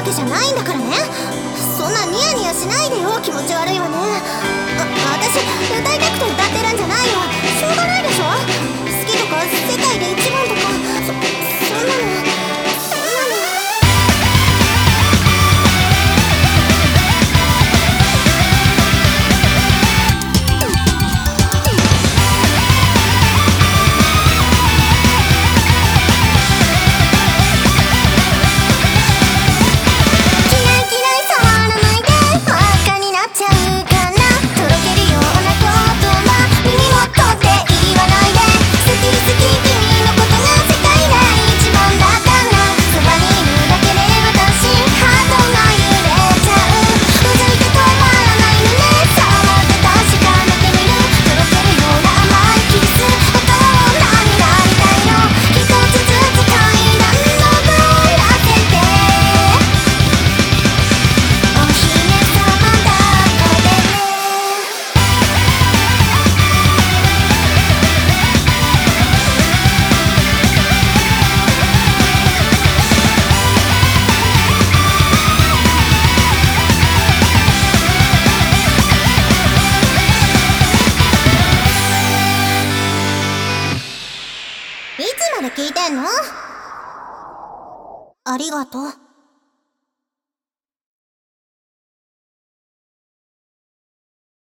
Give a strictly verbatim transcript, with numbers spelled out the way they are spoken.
けじゃないんだからね。そんなニヤニヤしないでよ。気持ち悪いわね。あ、私歌いたくて歌ってるんじゃないよ。しょうがないでしょ。好きとか世界で一番とか、そ、そんなのそんなのいつまで聞いてんの？ありがとう。